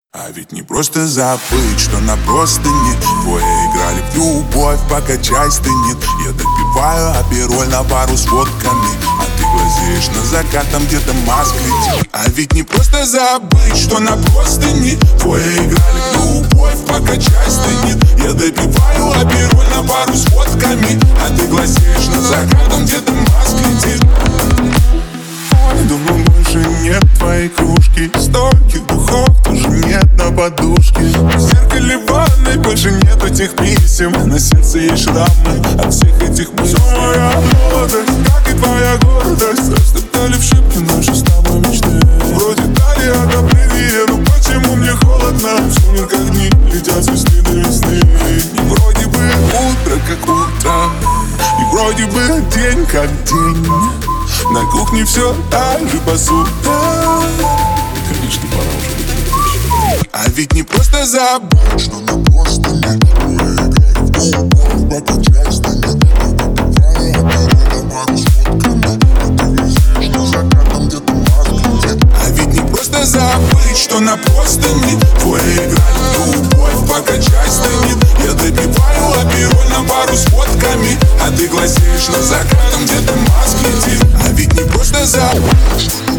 А ведь не просто забыть, что на простыне двое играли в любовь, покачай стынет. Я допиваю апероль на пару с водками, а ты глазеешь на закат, там где-то Маск летит. А ведь не просто забыть, что на простыне двое играли в любовь, покачай стынет. Я допиваю апероль на пару с водками, а ты глазеешь на закат, там где-то Маск летит. Думаю, больше нет твоей кружки, стольких духов тоже нет на подушке. В зеркале ванной больше нет этих писем, на сердце есть шрамы от всех этих мыслей. Все моя молодость, как и твоя гордость, растоптали в шибке наши с тобой мечты. Вроде дали одобрение, но почему мне холодно? В сумерках дни летят с весны до весны. И вроде бы утро как утро, и вроде бы день как день. На кухне все так же посуда. Конечно, пора уже выключить. А ведь не просто забыть, что на простыне двое играли в любовь, покачай стынет. А ведь не просто забыть, что на простыне двое играли в любовь, покачай стынет. Я допиваю апероль на пару с водками, а ты глазеешь на закат, там где-то Маск летит. А ведь не просто забыть.